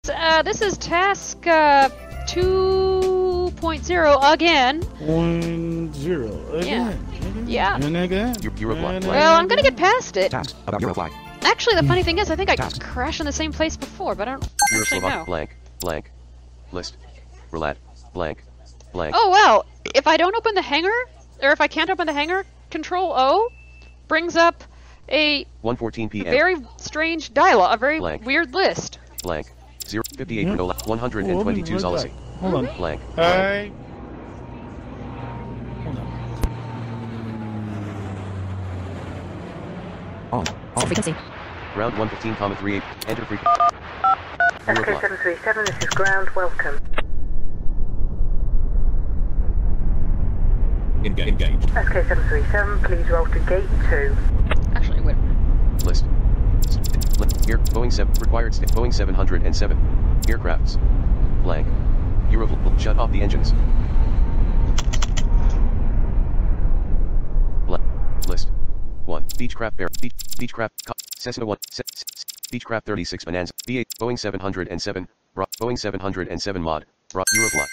This is task 2.0 again. 1.0 again. Yeah. And again. Eurofly. Well, I'm gonna get past it. Task about Eurofly. Actually, the funny thing is, I think I crashed in the same place before, but I don't actually know. Blank. List. Relat. Blank. Oh wow! If I don't open the hangar, or if I can't open the hangar, Control O brings up a 1:14 p.m. very strange dialogue, a very Blank. weird list. Blank. 058 122 Zolisi. Hold on. Blank. Alright. Hold on. On frequency. Ground 115,38. Enter frequency. SK737, this is ground, welcome. Engaged. SK737, please roll to gate 2. Actually, wait. List. Here, Boeing 7 required Boeing 707 aircrafts. Blank. Eurofly. Shut off the engines. Blank. List. 1. Beechcraft Bear. Beechcraft. Cessna 1. Beechcraft 36 Bonanza. B8. Boeing 707. Boeing 707 mod. Eurofly.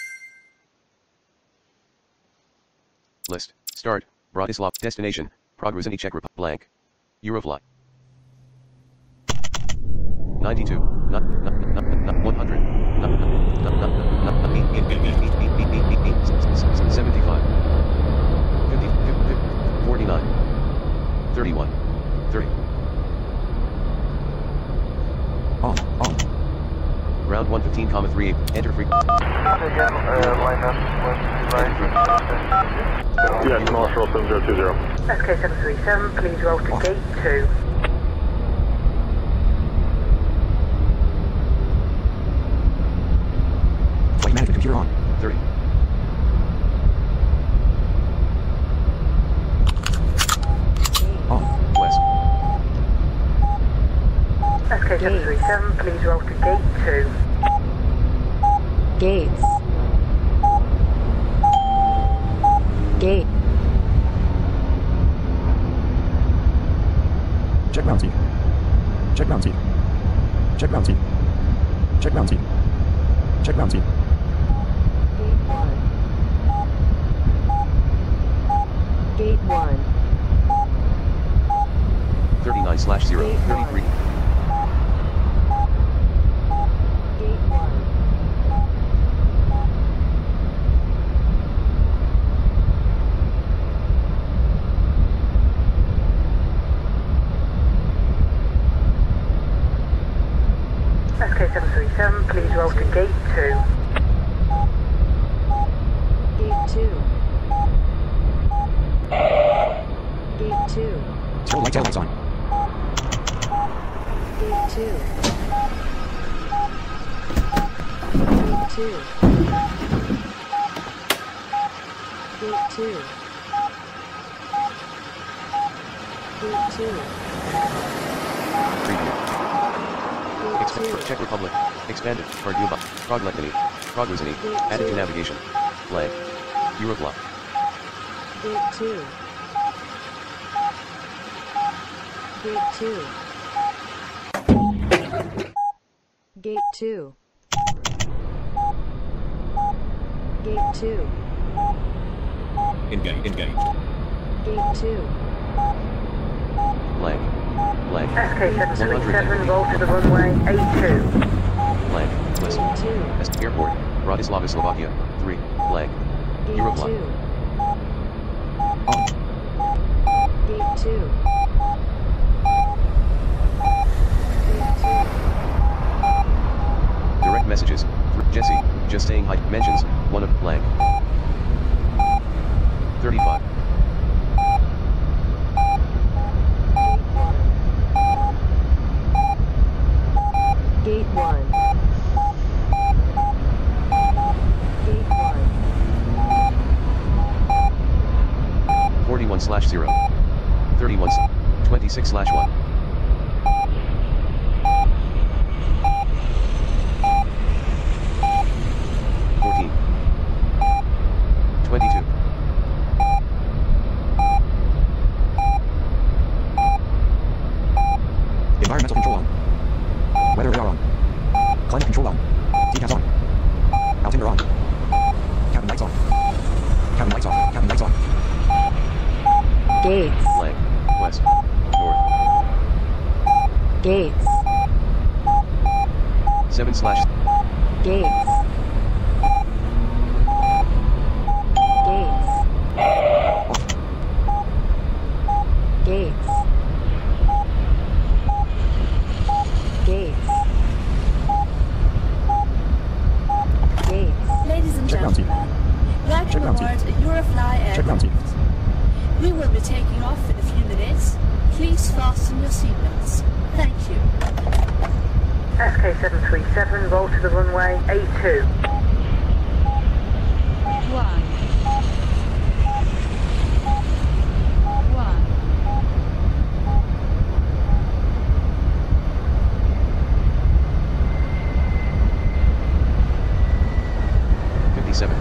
List. Start. Bratislava. Destination. Progress Czech Republic. Blank. Eurofly. 92. Not 100. 75. 50. 49. 31. 30. On. Round 115,38. Enter frequency. Yes, Marshall 7020. SK737, please roll to gate 2. Flight management computer on. 30. On. West. SK737, please roll to gate 2. Gates. Gate. Check ground seat. Check ground seat. Check ground seat. Check ground seat. Check ground seat. Gate 1. 39/0. 33. Gate 1. SK737, please roll to gate 2. Gate 2. Gate 2. Tail lights on. Gate 2. Gate 2. Gate 2. Gate 2. Preview. Gate 2. Czech Republic. Expanded. Parduba. Progletany. Progressany. Added to navigation. Blank. Eurofly. Gate 2. Gate 2. Gate 2. Gate 2. Engaged. Gate 2. Blank. Blank. SK737, roll to the runway 82. Blank. List. Gate 2. Airport. Bratislava, Slovakia. 3. Blank. Gate Eurofly. 2. On. Gate 2. Direct messages. Jesse. Just saying hi. Mentions. 1 of blank. 35. Gate 1. Gate 1. 41/0. 31. 26/1. 14. 22. Environmental control on. Weather radar on. Climate control on. Decals on. Altimeter on. Cabin lights on. Cabin lights on. Cabin lights on. Gates. Flag. West. North. Gates. 7 slash. Gates. Gates. Gates. Gates. Gates. Ladies and Check ground seat. gentlemen, welcome Check ground aboard seat. Eurofly Check ground seat. aircraft. We will be taking off in a few minutes. Please fasten your seatbelts. Thank you. SK737, roll to the runway, A2. 1. 1. 57.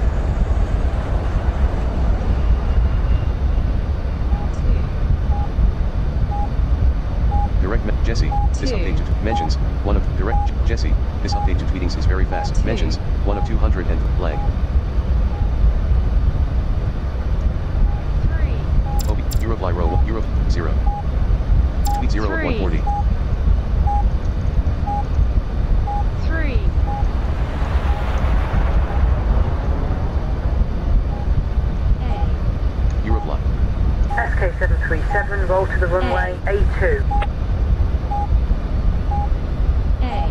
2. Direct Jesse. This update to mentions 1 of direct Jesse. This update to tweetings is very fast. Mentions 1 of 200 and lag. 3. Obi Eurofly row Euro 0. Tweet 0 of 140. 3. Eurofly. SK737, roll to the runway, A2. A.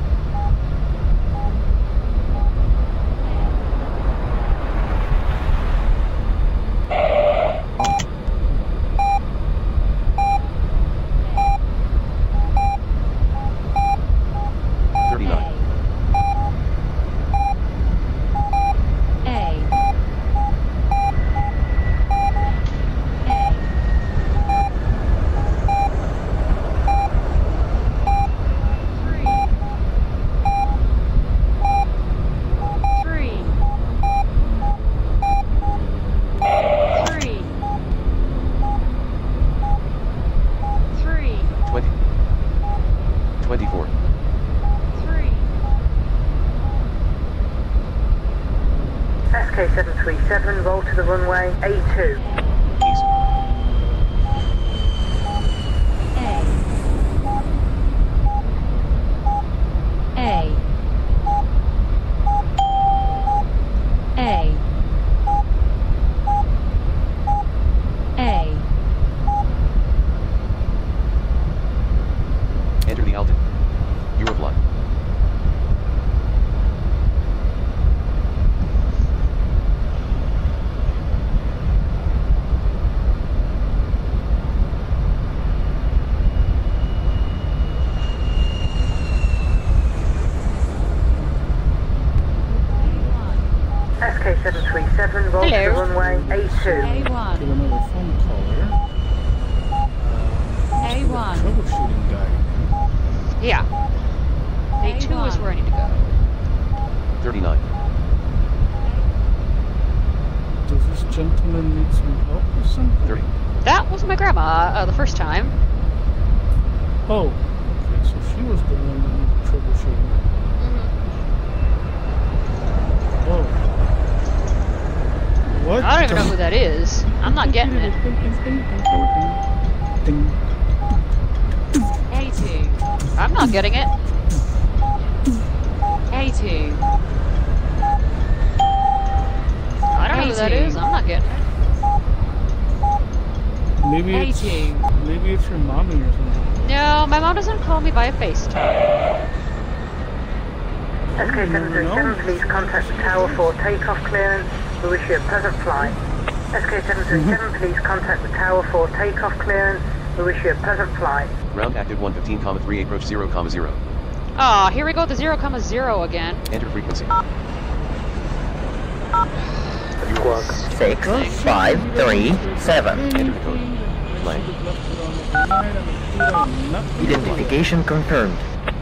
SK737, roll to the runway, A2. East. A. A. A. Enter the Alton. Eurofly. SK737, roll to the Hello. runway, A2. Get A1. another phone caller. A1. Troubleshooting guy. Yeah. A2 is where I need to go. 39. Does this gentleman need some help with something? 30. That was my grandma the first time. Oh, okay, so she was the one that needed troubleshooting. Oh. What? I don't even know who that is. I'm not getting it. A2. I'm not getting it. A2. I don't know who that A2. is. I'm not getting it. Maybe it's, A2. maybe it's your mommy or something. No, my mom doesn't call me via FaceTime. SK737, please contact the tower for takeoff clearance. We wish you a pleasant flight. SK737, please contact the tower for takeoff clearance. We wish you a pleasant flight. Ground active 115,3 approach 0,0. Aw, here we go with the 0,0 again. Enter frequency. 6, 5, 3, 7. Enter the code. Lag. Identification confirmed.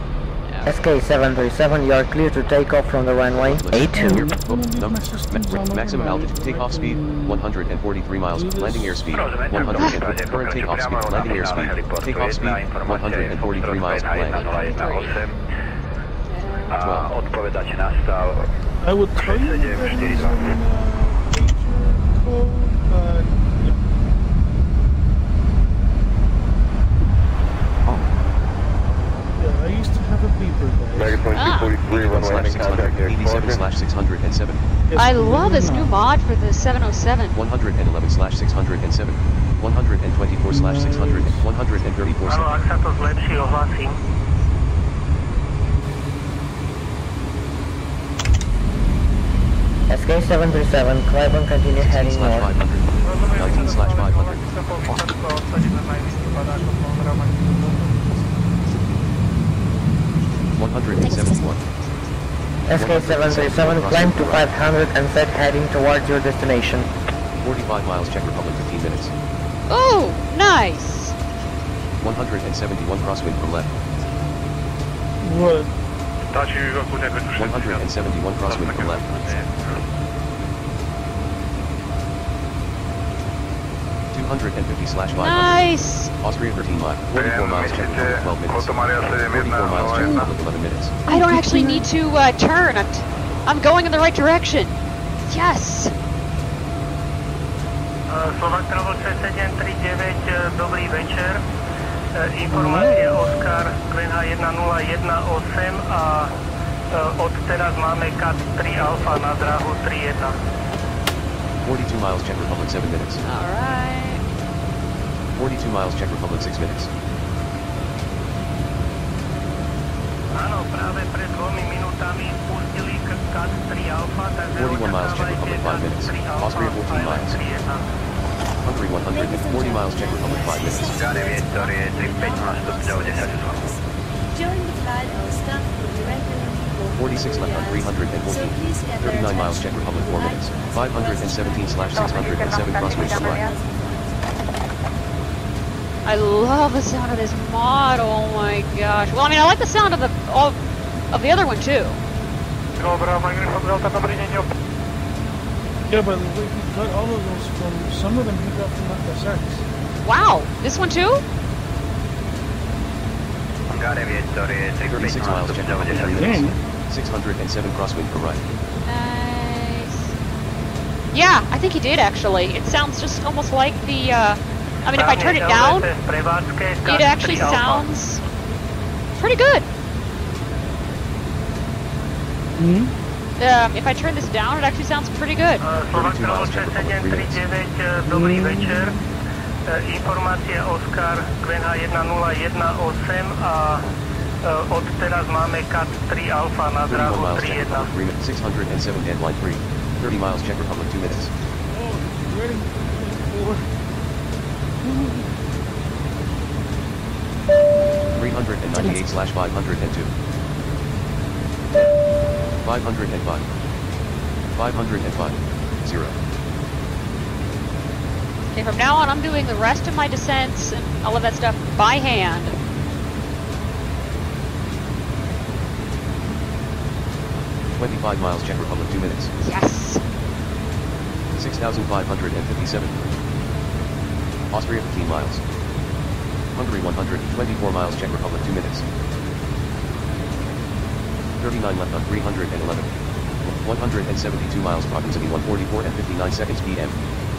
SK737, you are clear to take off from the runway A2. Maximum altitude. Takeoff speed 143 miles. Landing airspeed 100. Current takeoff speed. Landing airspeed. Takeoff speed 143 miles. Land. 12. Odpovědač na stav. I would tell you that there is an major code, but yeah. Yeah, I used to have a beeper, guys. Megaton 243, runway landing contact here. 87/607. Yes, I believe love it or this new not. mod for the 707. 111/607. 124/600. 134. Ak sa to zlepší, ohlasím. SK737, Clyburn, continue heading north. 19/500. 171. SK737, climb to 500 and set heading towards your destination. 45 miles Czech Republic, 15 minutes. Oh, nice. 171 crosswind from left. What? 171 crosswind from left. 250/500. Nice. Austria 13 miles. 44 miles Czech Republic, 12 minutes. 44 miles Czech Republic, 11 minutes. I don't actually need to turn. I'm going in the right direction. Yes. Slovak Travel 6739, dobrý večer. Informácie Oscar Glenha 1018 a od teraz máme CAT 3 Alfa na dráhu 31. 42 miles Czech Republic, 7 minutes. All right. 42 miles Czech Republic, 6 minutes. Áno, práve pred 2 minútami pustili CAT 3 Alfa, takže 41 miles Czech Republic, 5 minutes. Austria 14 miles. Hungary 140 miles Czech Republic, 5 minutes. During the flight, our staff will be regularly 46 left on 314. 39 miles Czech Republic, 4 minutes. 517/607 crosswind from right. I love the sound of this mod. Oh my gosh. Well, I mean, I like the sound of the other one too. Yeah, by the way, he got all of those from, some of them he got from FSX. Wow. This one too? 36 miles Czech Republic, 3 Dang. minutes. 607 crosswind from right. Nice. Yeah, I think he did actually. It sounds just almost like the, I mean, if I turn it down, it actually sounds pretty good. Hmm? If I turn this down, it actually sounds pretty good. Slovak Travel 6739, dobrý večer. Informácie Oscar Glenha 1018 a od teraz máme CAT 3 Alfa na 31 dráhu miles Czech 31. Republic, 3 minutes. 607 deadline 3. 30 miles Czech Republic, 2 minutes. Oh, ready for... 398/502. 505. 505. 0. Okay, from now on, I'm doing the rest of my descents and all of that stuff by hand. $25 miles Czech Republic, 2 minutes. Yes. 6,557. Austria 15 miles. Hungary 124 miles Czech Republic, 2 minutes. 39 left on 311. 172 miles proximity 144 and 59 seconds PM.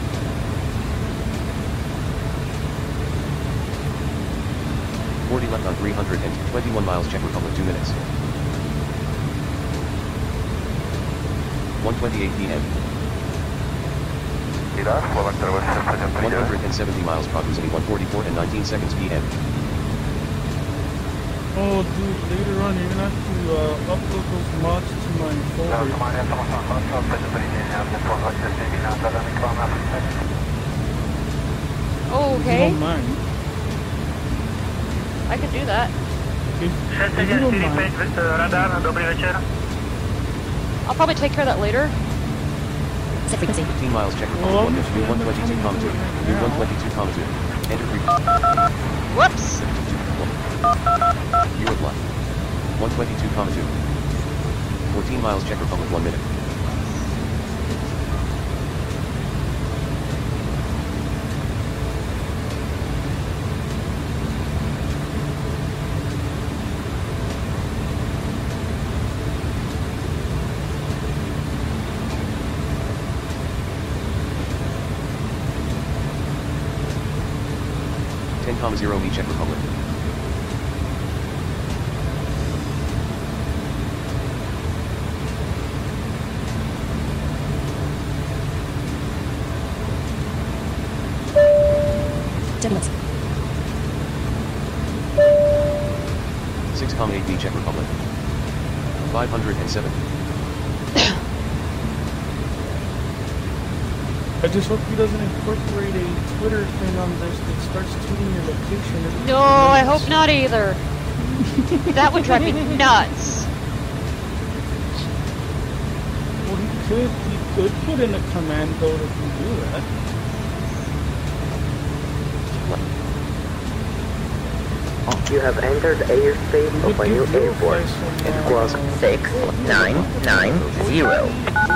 40 left on 321 miles Czech Republic, 2 minutes. 1:28 PM. 170 miles proximity 144 and 19 seconds PM. Oh, dude, later on you're gonna have to upload those mods to my folder. Oh, If you okay. don't mind. I can do that. If you don't mind. 6745 radar, dobrý večer. I'll probably take care of that later. 15 miles Czech Republic, new 122,2. New 122,2. Enter 3. Whoops. You are blocked. 122,2. 14 miles Czech Republic, 1 minute. 1,0 Czech Republic. Gentlemen. 6,8 Czech Republic. 507. I just hope he doesn't incorporate a Twitter thing on this that starts tweeting your location. every No, 2 I minutes. hope not either. That would drive me nuts. Well, he could put in a command code if you do that. You have entered airspace of a new airport. Squawk 6990.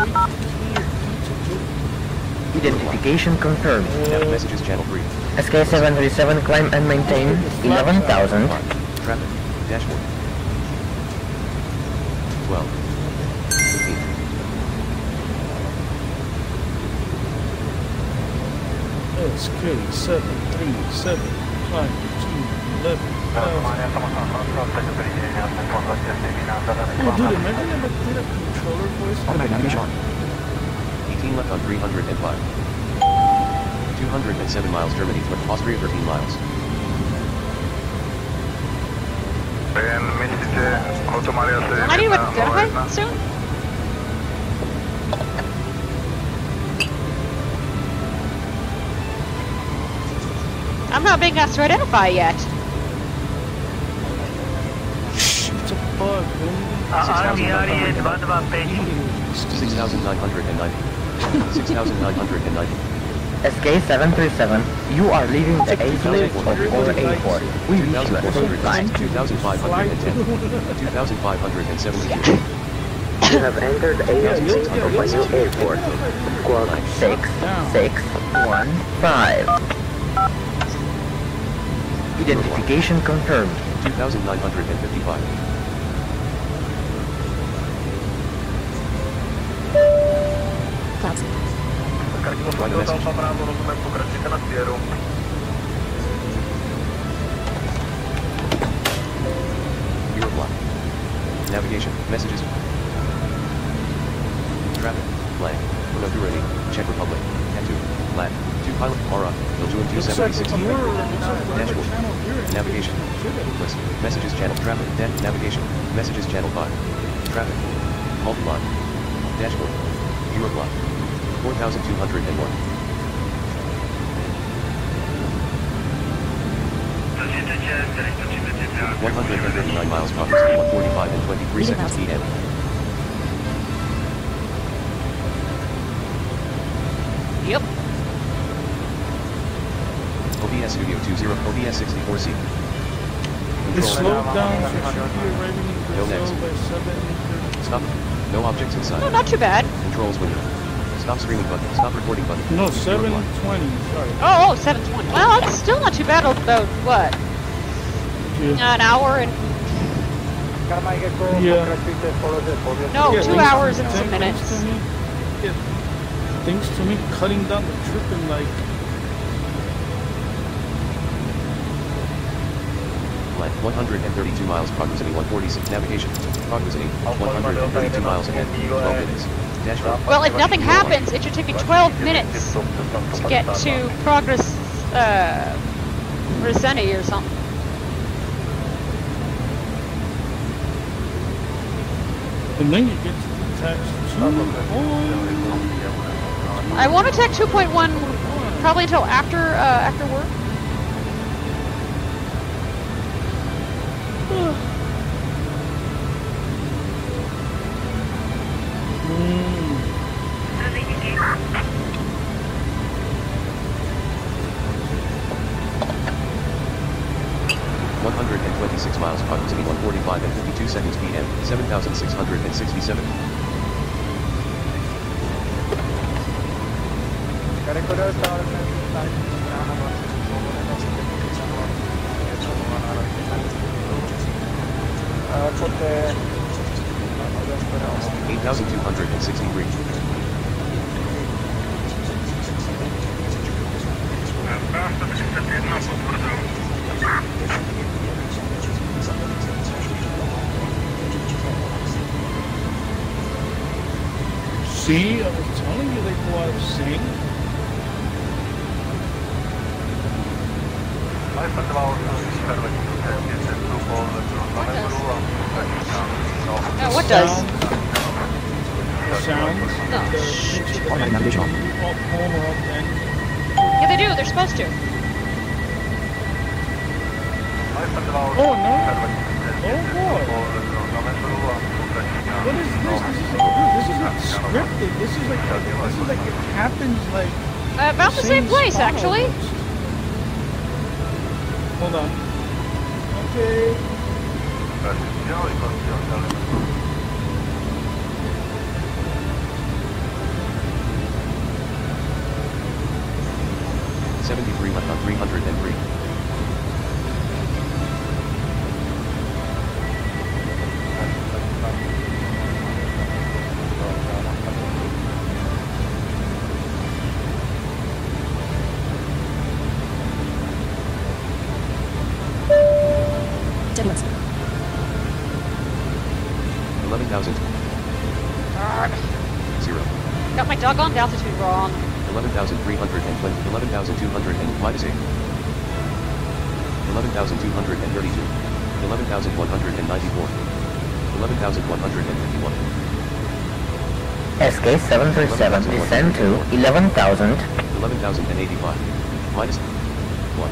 Identification confirmed. Nav messages channel 3. SK-737 climb and maintain 11,000. Traffic. Dashboard. 12. 15. SK-737 climb to 11,000. Oh, dude, imagine if I did a controller voice. Automatic navigation. 18 left on 305. 207 miles Germany, Austria 13 miles. I need to identify soon? I'm not being asked to identify yet. It's a bug, man. 6,990. 6,990. SK-737, you are leaving the airspace of our airport. We wish you a safe flight. 2,510. 2,572. You have entered airspace of a new airport. Squawk 6615. Identification confirmed. 2,955. Clouds. Find a message. Viewer block. Navigation. Messages. Traffic. Flag. Ready. Czech Republic. Tattoo. Lat. 2 pilot. Mara. Belgium Looks like 276. you're on the Dashboard. channel here. Navigation. List. Messages channel. Traffic. Navigation. Messages channel 5. Traffic. Multi-line. Dashboard. Viewer block. 4,201. One 139 miles progress, 145 and 23 seconds PM. Yep. OBS Studio 20, OBS 64C. It's slowed down, so should be arriving in No Brazil next. by 7:30. Stop. No objects inside. No, not too bad. Controls window. Stop streaming button. Stop recording button. No, Viewer block. 7:20. Sorry. Oh, 7:20. Well, it's still not too bad. About what? Yeah. An hour and Yeah. no, Yeah, 2 hours and some minutes. Thanks to me cutting down the trip in like Length 132 miles. Proximity 146. Navigation. Proximity 132 miles ahead. 12 minutes. Dashboard. Well, if nothing happens, it should take me 12 minutes to get to Progress, Reseni or something. and then you get to tax 2. I want to take 2.1 probably until after work. Mm. 126 miles. Proximity 145 and 52 seconds PM. 7,667. Poté 8,263. Práv 131 potvrzuju. See, I was telling you they go out of sync. What does? Sounds. No. Automatic navigation off. Yeah, they do. They're supposed to. Oh no! Oh boy! What is this? This is not scripted. This is like it happens like. About the same place, spot actually. almost. Hold on. Okay. 73 left on 303. Deadlands. 11,000. Darn. 0. Got my doggone altitude wrong. 11,320. 11,200 and minus 8. 11,232. 11,194. 11,151. SK 737, descend to 11,000. 11,085. Minus 1.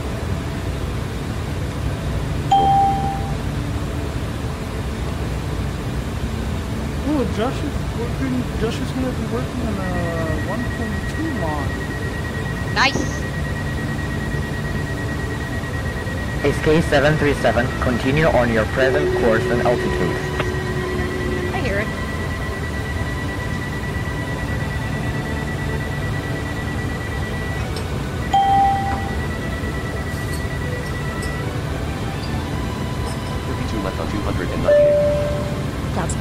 Oh, Josh is gonna be working on a 1.2 mod. Nice. SK 737, continue on your present course and altitude. I hear it. Left on 298. Clouds.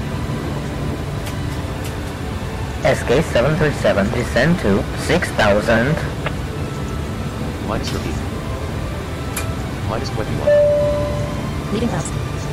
SK 737, descend to 6,000. Minus 13. Minus 21. Leading clouds.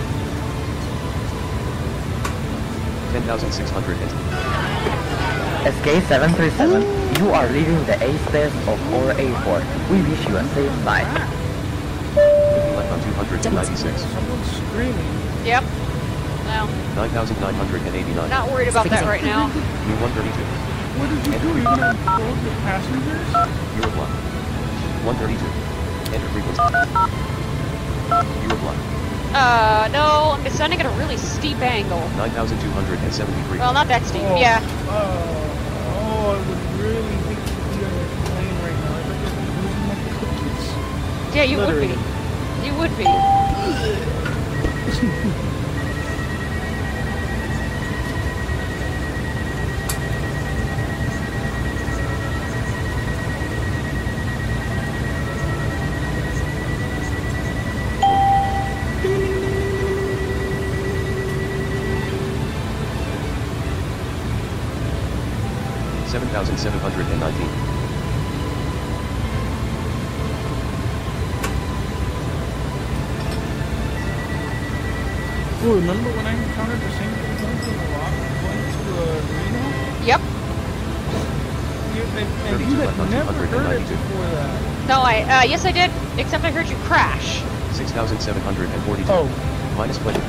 10,600 and SK 737, you are leaving the airspace of our airport. We wish you a safe flight. 50 left on 296. Someone's screaming. Yep. Well, 9,989. not worried about that right now. New 132. What did you do? You're gonna load the passengers? Europe 1. 132. Enter frequency. Europe 1. No, I'm descending at a really steep angle. 9,273. Well, not that steep, Oh, yeah. I would really hate to be on your plane right now. I think I'd be losing my cookies. Yeah, you Literally. would be. You would be. $7,719. Oh, remember when I encountered the same thing going to Reno? Yep. And you had never heard it before that. No, yes I did, except I heard you crash. 6,742. Oh. Minus 20.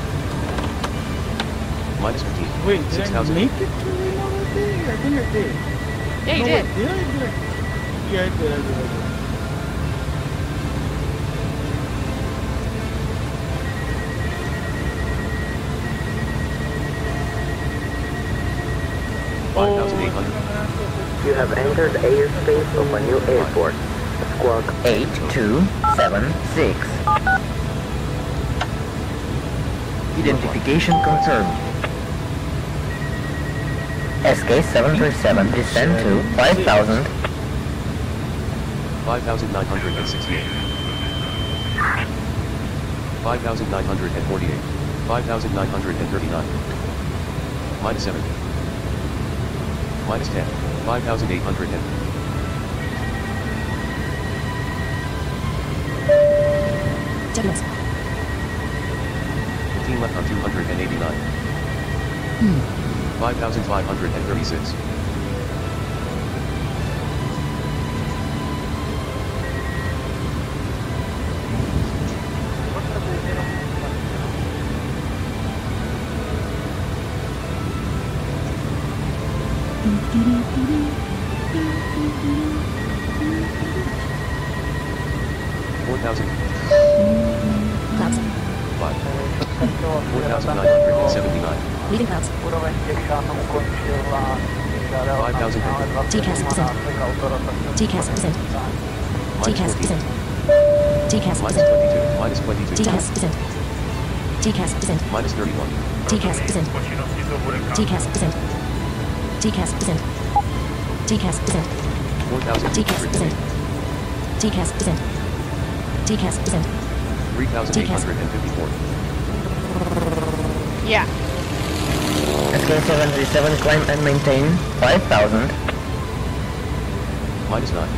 Minus 15. Wait, did 6,000. I make it to Reno that day? I think I did. Yeah, you No, did. Wait, did I? Yeah, I did. You have entered airspace of a new airport. Squawk 8276. Identification confirmed. SK 737, descend to 5,000. 5,968. 5,948. 5,939. Minus 7. Minus 10. 5,800 and... Deadlands. 15 left on 289. 5,536. Clouds. 4,979. Leading clouds. 5,000. TCAS percent. TCAS percent. TCAS percent. TCAS Minus percent. 22. Minus 22. TCAS percent. TCAS percent. Minus 31. TCAS percent. TCAS percent. TCAS percent. TCAS percent. 4,000. TCAS percent. TCAS percent. TCAS percent. 3,854. Yeah. SK737 climb and maintain 5,000. Minus 9.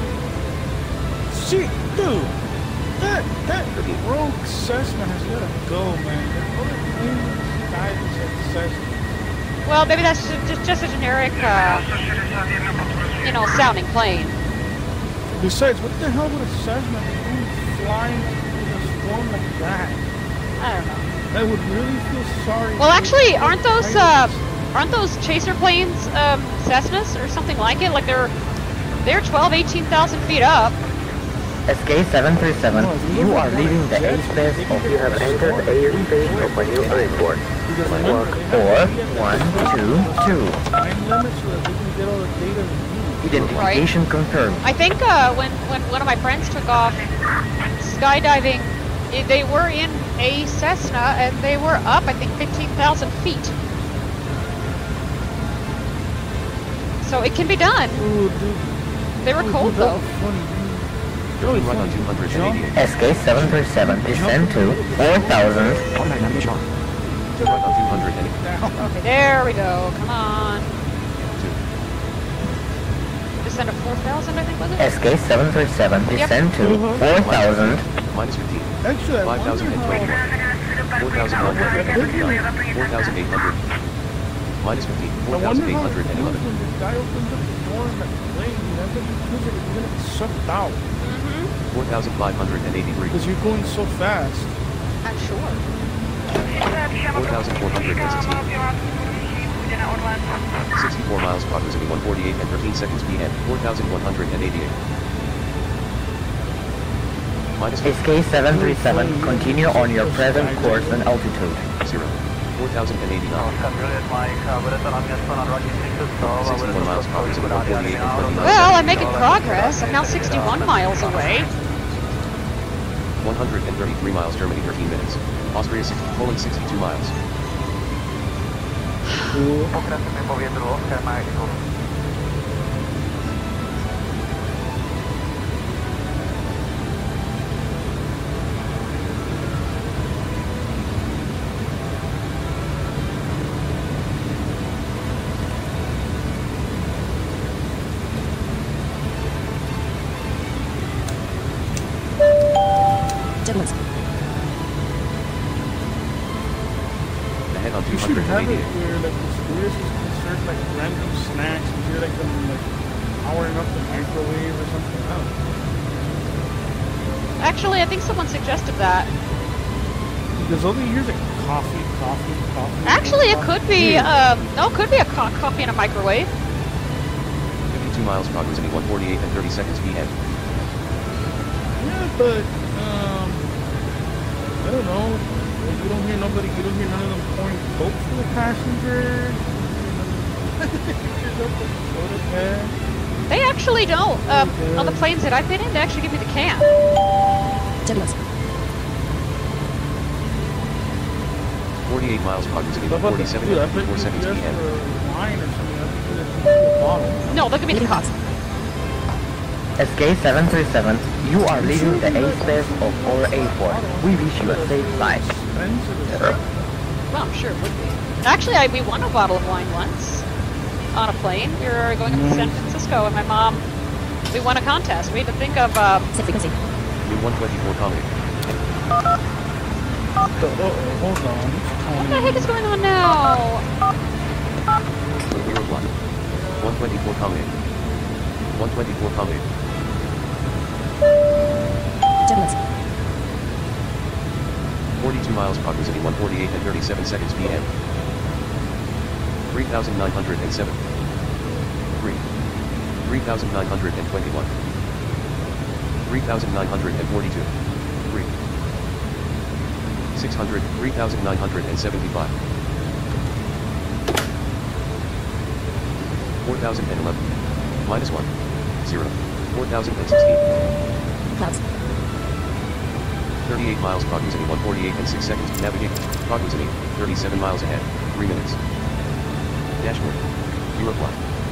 Shit, dude! That rogue Cessna has gotta go, man. That other plane died inside the Cessna. Well, maybe that's just a generic, you know, sounding plane. Besides, what the hell would a Cessna be doing flying in a storm like that? I don't know. I would really feel sorry. Well, actually, aren't those chaser planes Cessnas or something like it? Like they're 18,000 feet up. SK737, you are leaving the airspace of you have entered the airspace of a new airport. Squawk 4122. Time limits so that we can get all the data we need. Identification confirmed. I think when one of my friends took off skydiving, they were in a Cessna and they were up, I think, 15,000 feet. So it can be done. Ooh, dude. They were cold though. Turning right on 288. SK737, descend to 4,000. Right on 280. Okay, there we go. Come on. 2. Descend to 4,000, I think, was it? SK737, descend to 4,000. Minus 15. Actually, I 5,021. 4,139. 4,800. Minus 15. I wonder how it 4,811. feels when the guy opens up the door in that plane. That doesn't feel like it's gonna get sucked out. 4,583. Because you're going so fast. I'm sure. 4,416. 64 miles proximity 148 and 13 seconds PM. 4,188. Minus SK737, continue on your present course and altitude. 0. 4,089. 61 miles proximity 148 and 29. Well, I'm making progress. I'm now 61 miles away. 133 miles Germany 13 minutes. Austria 62 miles. Gentlemen. Ahead on You should have it 288. where like the stewardess is serve like random snacks and you're like them like powering up the microwave or something. I don't know. Actually, I think someone suggested that. Because all they hear is like coffee. Actually, it could be, no, it could be a coffee in a microwave. 52 miles proximity 148 and 30 seconds PM. Yeah, but I don't know. Like, you don't hear none of them pouring Coke for the passengers. They actually don't. On the planes that I've been in, they actually give me the can. Gentlemen. 48 miles proximity How about 147 dude, I and bet 54 you seconds ask PM. for wine or something. I think you a bottle. No, they'll give me the cup. SK737, you are leaving the airspace of our airport. We wish you a safe flight. Well, I'm sure it would be. Actually, we won a bottle of wine once on a plane. We were going up to San Francisco, and my mom, we won a contest. We had to think of Set frequency. New 124 comedy. Hold on. what the heck is going on now? Pomade. 124 Pomade. Turbulence. 42 miles proximity 148 and 37 seconds PM. 3,907. 3,921. 3,942. 600, 3,975. 4,011. Minus 1. 0. 4,016. Clouds. 38 miles proximity 148 and 6 seconds. Navigate. Proximity 37 miles ahead. 3 minutes. Dashboard. Europly.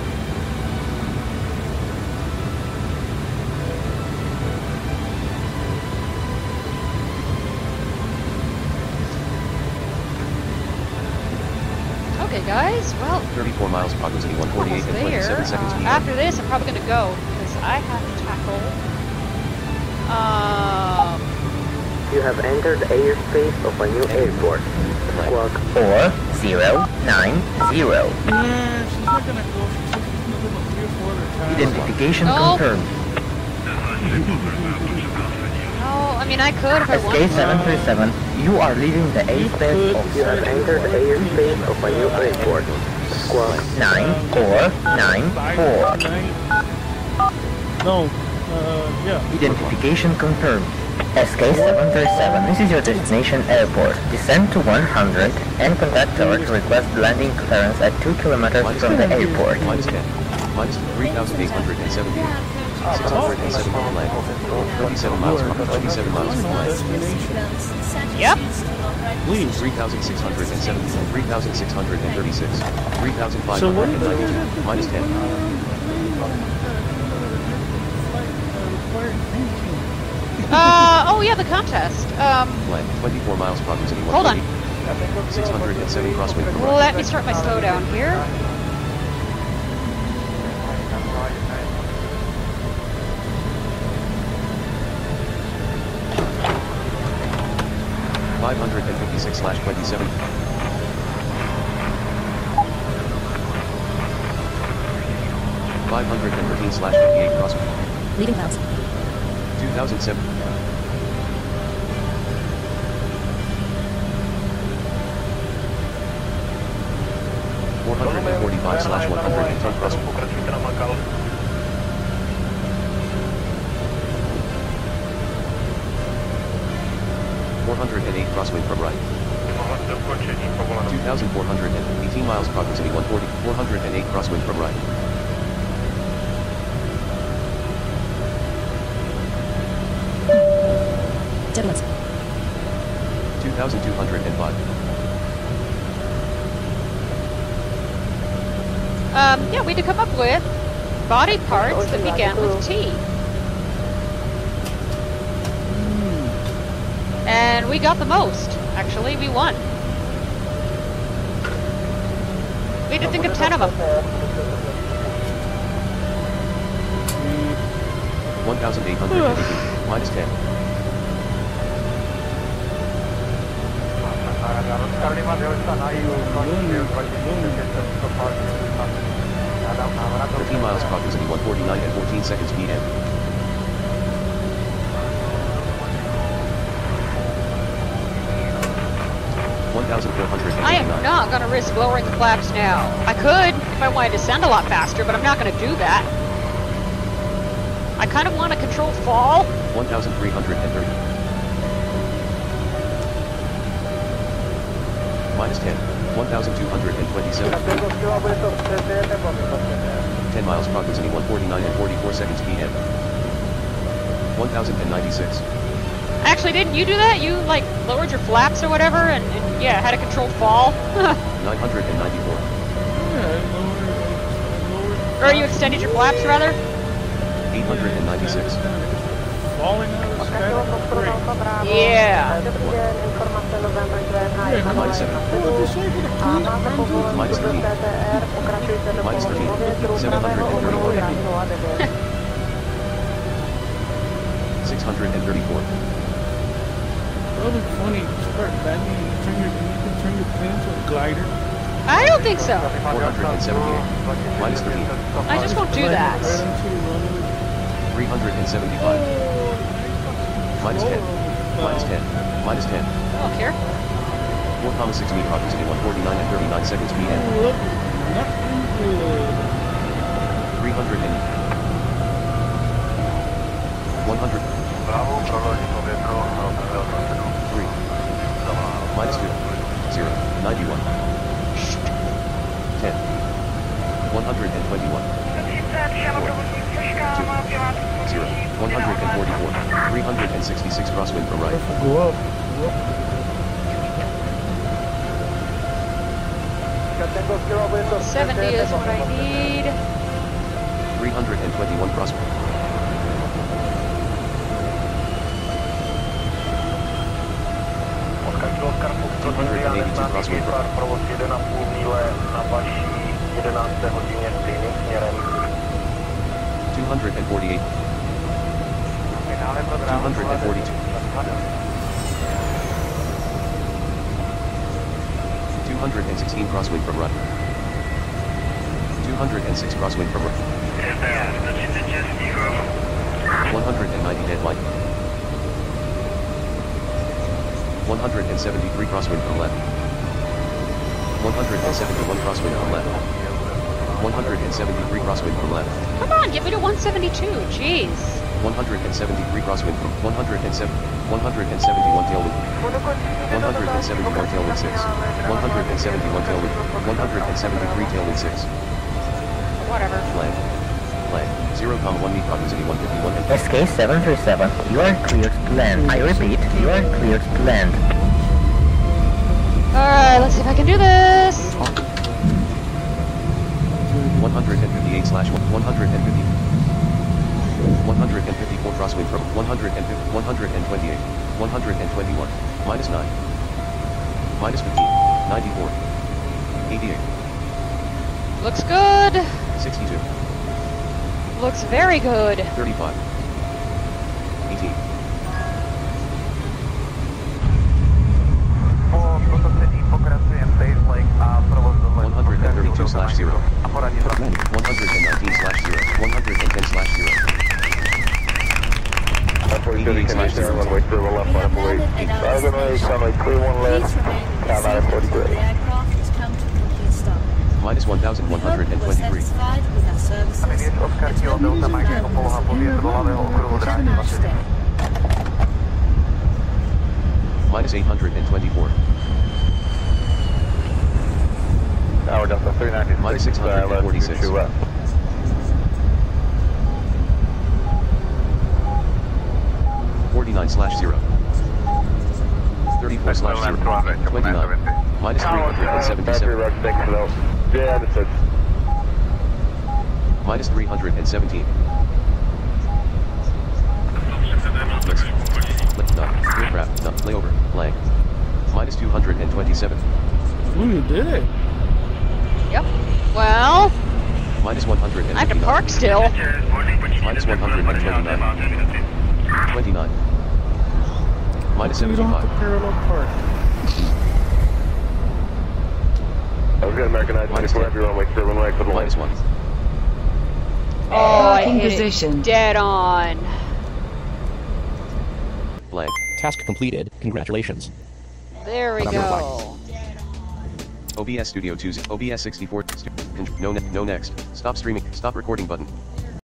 Okay, guys. Well, 34 miles proximity 148 and 27 seconds. PM. After this, I'm probably gonna go because I have to tackle. You have entered the airspace of a new airport. Squawk 4090. Yeah, she's not gonna go. She said she's gonna go 3 or 4 other times. Identification No. confirmed. No, I mean I could if I wanted. SK737, you are leaving the airspace of... You have entered the airspace of a new airport. Squawk 9494. No, yeah. Identification confirmed. SK737, this is your destination airport. Descend to 100 and contact tower to request landing clearance at 2 kilometers from the airport. Minus 10. Minus 3,870. 670 land. 27 miles from 27 miles from land. Yep. Please. 3,670. 3,636. 3,592. So what are you doing? Minus 10. Oh yeah, the contest. Land 24 miles proximity 130. Hold on. 607 crosswind from Well, right. let me start my slowdown here. /27. 513/58 crosswind. Leaving clouds. 2007. 445/110 crosswind. 408 crosswind from right. 2,418 miles proximity 140. 408 crosswind from right. Turbulence. 2,205. Yeah, we had to come up with body parts that began with T. And we got the most. Actually, we won. We had to think of 10 of them. 1,850. Minus 10. $13 miles proximity 149 and 14 seconds PM. I am not going to risk lowering the flaps now. I could if I wanted to send a lot faster, but I'm not going to do that. I kind of want to control fall. 1,330. Minus 10. 1,227. 10 miles proximity 149 and 44 seconds PM. 1,096. Actually, didn't you do that? You, like, lowered your flaps or whatever and yeah, had a controlled fall? 994. Or you extended your flaps, rather? 896. Falling out of the sky. Yeah. Minus 7. Minus 13. Minus 13. 731. 634. That'll be funny. You start landing and you can turn your plane into a glider. I don't think so. 478. Minus 13. I just won't do that. 375. Minus 10. Minus 10. Minus 10. I don't care. 4,6 meter proximity 149 and 39 seconds PM. 300 and 100. Bravo, proloží povětru, 3. Minus 2. 0. 91. 10. 121. 0. 144. 366 crosswind from right. Go up. 70 is what I need. 321 crosswind. 282 crosswind from right. provoz 1,5 míle na vaší 11. hodině stejným směrem. 248. 242. 216 crosswind from right. 206 crosswind from right. 190 dead light. 173 crosswind from left. 171 crosswind from left. 173 crosswind from left. Come on, get me to 172. Jeez. 173 crosswind from 171 tailwind. 171 tailwind 6. 171 tailwind. 173 tailwind 6. Whatever. Flag. Flag. 0,1 meet proximity 151 and SK737, you are cleared to land. I repeat, you are cleared to land. Alright, let's see if I can do this. 158 slash 150. 154 crosswind from 150, 128, 121, minus 9, minus 15, 94, 88, Looks good. 62, Looks very good. 35, 18. Po toto třetí pokračujeme Base Lake a provoz do 132 slash 0, 119 slash 0, 110 slash 0. 88 slash 0. Runway 0 left, runway 8. Runway clear 1 left, count out at 40 The grade. aircraft has come to complete stop. Minus 1,123. Satisfied with our services. Věc Oscar Kilo Delta Mike jako poloha povětru hlavného okruhu dráhy 20. Minus 824. Tower Delta 396. Minus 646. 2 left. 49 slash 0. 34 slash 0. 29. Minus 377. Yeah, that's it. Minus 317. Aircraft, not layover, blank. Minus 227. Ooh, you did it. Yep. Well, Minus 159. I have to park still. Minus 129. 29. Minus So you don't have to 75. parallel park. I was going to American I-24, have your runway 7 right for the Minus 1. Oh, I Locking hit position. it dead on. Blank. Task completed. Congratulations. There we go. OBS Studio 2. OBS 64. No next. Stop streaming. Stop recording button.